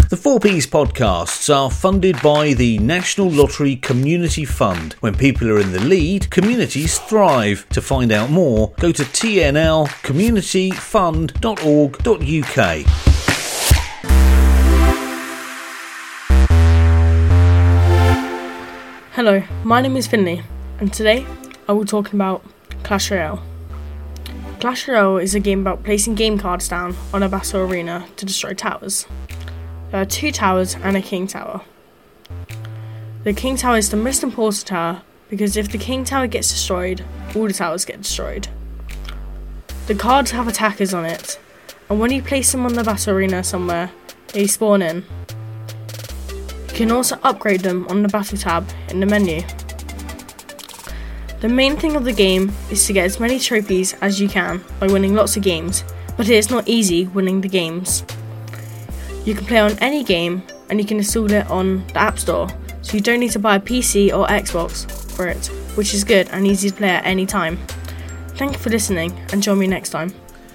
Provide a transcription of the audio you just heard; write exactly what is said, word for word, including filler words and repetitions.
The four Ps podcasts are funded by the National Lottery Community Fund. When people are in the lead, communities thrive. To find out more, go to t n l community fund dot org dot u k. Hello, my name is Finley, and today I will be talking about Clash Royale. Clash Royale is a game about placing game cards down on a battle arena to destroy towers. There are two towers and a king tower. The king tower is the most important tower because if the king tower gets destroyed, all the towers get destroyed. The cards have attackers on it, and when you place them on the battle arena somewhere, they spawn in. You can also upgrade them on the battle tab in the menu. The main thing of the game is to get as many trophies as you can by winning lots of games, but it is not easy winning the games. You can play on any game and you can install it on the App Store, so you don't need to buy a P C or Xbox for it, which is good and easy to play at any time. Thank you for listening and join me next time.